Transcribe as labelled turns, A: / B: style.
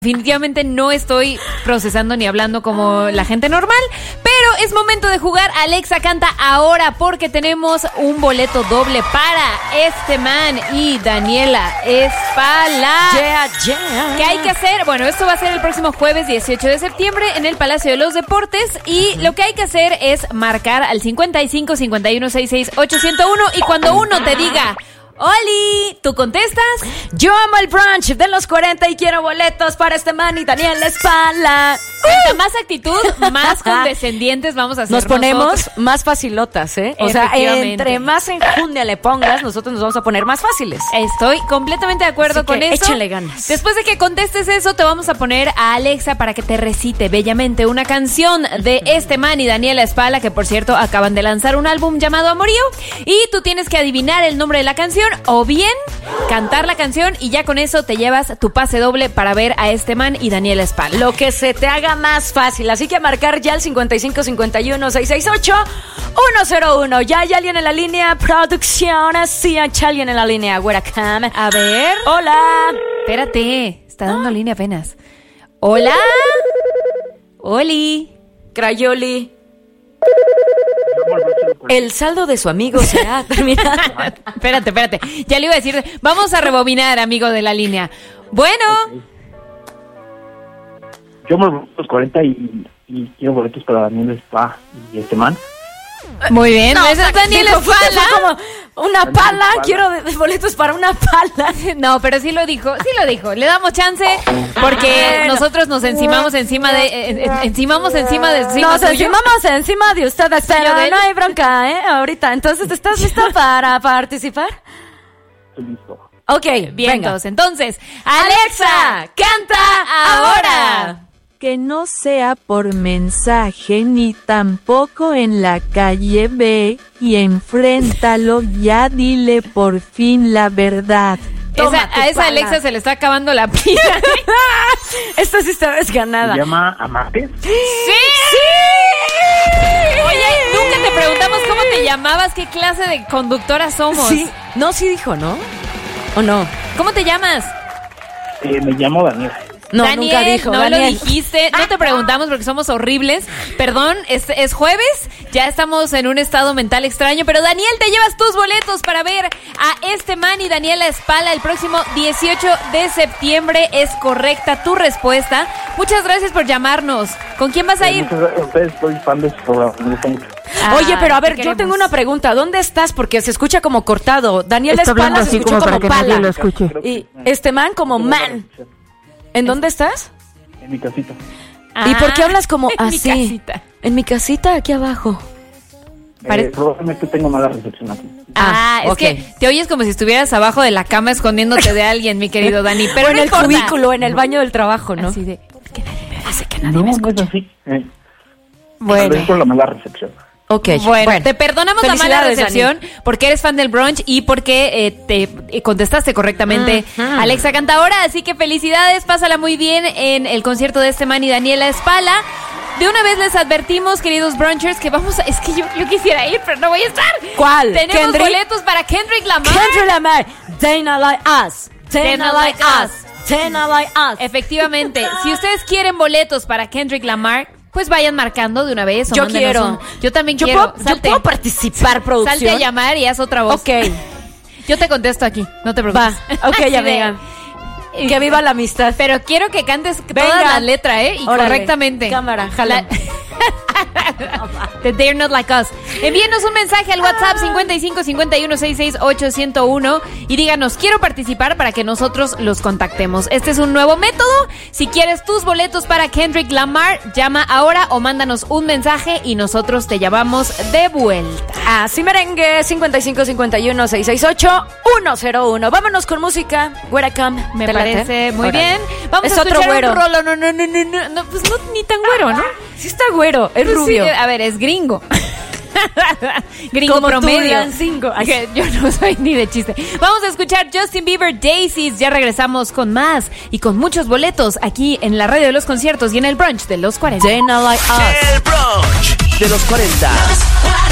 A: Definitivamente no estoy procesando ni hablando como la gente normal, pero es momento de jugar Alexa Canta ahora porque tenemos un boleto doble para este man y Daniela Espala. ¿Qué hay que hacer? Bueno, esto va a ser el próximo jueves 18 de septiembre en el Palacio de los Deportes y lo que hay que hacer es marcar al 55 51 66 801 y cuando uno te diga ¡Oli! ¿Tú contestas?
B: Yo amo el brunch de los 40 y quiero boletos para este man y Daniela Espala.
A: Entre más actitud, más condescendientes vamos a hacer.
B: Nos ponemos
A: nosotros
B: más facilotas, ¿eh? O sea, entre más enjundia le pongas, nosotros nos vamos a poner más fáciles.
A: Estoy completamente de acuerdo
B: Así
A: con
B: que
A: eso.
B: échale ganas.
A: Después de que contestes eso, te vamos a poner a Alexa para que te recite bellamente una canción de este man y Daniela Espala, que por cierto acaban de lanzar un álbum llamado Amorío. Y tú tienes que adivinar el nombre de la canción o bien cantar la canción y ya con eso te llevas tu pase doble para ver a este man y Daniela Espala.
B: Lo que se te haga más fácil. Así que a marcar ya el 55 51 668 101. Ya hay alguien en la línea. Producción. Sí, hay alguien en la línea. Welcome.
A: A ver.
B: Hola.
A: Espérate. Está dando línea apenas. Hola. Oli.
B: Crayoli. El saldo de su amigo se ha terminado.
A: Espérate. Ya le iba a decir. Vamos a rebobinar, amigo de la línea. Bueno.
C: Okay. Yo me voy a los 40 y quiero boletos para Daniel Spa y este man.
A: Muy bien.
B: No,
A: esa es Daniel
B: Espala.
A: Espala.
B: Como una pala. Quiero de boletos para una pala.
A: No, pero sí lo dijo. Le damos chance porque nosotros nos encimamos encima de... encimamos encima de...
B: Nos encimamos encima de ustedes, pero no hay bronca, ¿eh? Ahorita. Entonces, ¿estás lista para participar?
C: Estoy listo.
B: Ok,
A: Bien,
B: venga.
A: entonces, Alexa, canta ahora.
D: Que no sea por mensaje ni tampoco en la calle, ve y enfréntalo, ya dile por fin la verdad.
A: A esa Alexa se le está acabando la pila.
B: Esta sí está desganada.
C: ¿Se llama Amate?
A: ¡Sí! Oye, nunca te preguntamos cómo te llamabas, qué clase de conductora somos.
B: Sí, no, sí dijo, ¿no? ¿O no?
A: ¿Cómo te llamas?
C: Me llamo Daniel.
B: No,
A: Daniel,
B: nunca dijo.
A: no
B: Daniel.
A: lo dijiste, no te preguntamos porque somos horribles. Perdón, es jueves, ya estamos en un estado mental extraño, pero Daniel, te llevas tus boletos para ver a este man y Daniela Espala el próximo 18 de septiembre. Es correcta tu respuesta. Muchas gracias por llamarnos. ¿Con quién vas a ir?
C: Muchas gracias a ustedes, soy fan de su programa. Me gusta mucho.
B: Oye, pero a ver,
A: te
B: yo tengo
A: queremos.
B: una pregunta. ¿Dónde estás? Porque se escucha como cortado. Daniela
D: Está hablando
B: Espala se
D: así
B: escuchó
D: como para
B: como
D: que nadie
B: pala.
D: lo escuche.
B: Y este man como man. ¿En dónde estás?
C: En mi casita.
B: ¿Y por qué hablas como
A: en mi
B: así?
A: casita.
B: En mi casita, aquí abajo.
C: Probablemente tengo mala recepción aquí.
A: Es
B: ok.
A: que te oyes como si estuvieras abajo de la cama escondiéndote de alguien, mi querido Dani. Pero
B: O en
A: no
B: el
A: importa.
B: cubículo, en el baño del trabajo, ¿no?
A: Así de...
B: Hace que nadie
C: No,
B: me
C: no
B: escuche.
C: es así.
B: Bueno,
C: Es por la mala recepción.
B: ok.
A: Bueno, te perdonamos la mala
B: Felicidades,
A: recepción porque eres fan del brunch y porque te contestaste correctamente Alexa Canta ahora, así que felicidades, pásala muy bien en el concierto de este man y Daniela Espala. De una vez les advertimos, queridos brunchers, que vamos a... Es que yo quisiera ir, pero no voy a estar.
B: ¿Cuál?
A: Tenemos
B: ¿Kendrick?
A: boletos para Kendrick Lamar.
B: Kendrick Lamar, Dana Like Us. Dana Like Us. Dana Like Us.
A: Efectivamente, si ustedes quieren boletos para Kendrick Lamar, pues vayan marcando de una vez. O
B: Yo
A: mándenos
B: quiero.
A: Yo también
B: Yo
A: quiero.
B: yo puedo participar, producción.
A: Salte a llamar y haz otra voz.
B: Ok,
A: Yo te contesto aquí, no te
B: va.
A: preocupes.
B: Ok,
A: Así de-
B: amiga. Que viva la amistad.
A: Pero quiero que cantes toda
B: Venga.
A: la letra, ¿eh? Y
B: Órale.
A: correctamente.
B: Cámara, jala.
A: The They're Not Like Us. Envíenos un mensaje al WhatsApp 55 51 66 801 y díganos, quiero participar para que nosotros los contactemos. Este es un nuevo método. Si quieres tus boletos para Kendrick Lamar, llama ahora o mándanos un mensaje y nosotros te llamamos de vuelta.
B: Así merengue, 55 51 668 101. Vámonos con música. Welcome.
A: Me
B: ¿Te late?
A: parece muy
B: Órale.
A: bien. Vamos
B: Es
A: a
B: otro
A: escuchar
B: güero.
A: un rolo. No, pues no, ni tan güero, ¿no?
B: Sí está güero, es
A: Pues
B: rubio.
A: sí, a ver, es gringo. Gringo
B: Como tú,
A: promedio.
B: Lancingo. Ay.
A: Que yo no soy ni de chiste. Vamos a escuchar Justin Bieber, Daisies. Ya regresamos con más y con muchos boletos aquí en la radio de los conciertos y en el brunch de los 40.
B: Dana Like Us.
E: El brunch de los 40.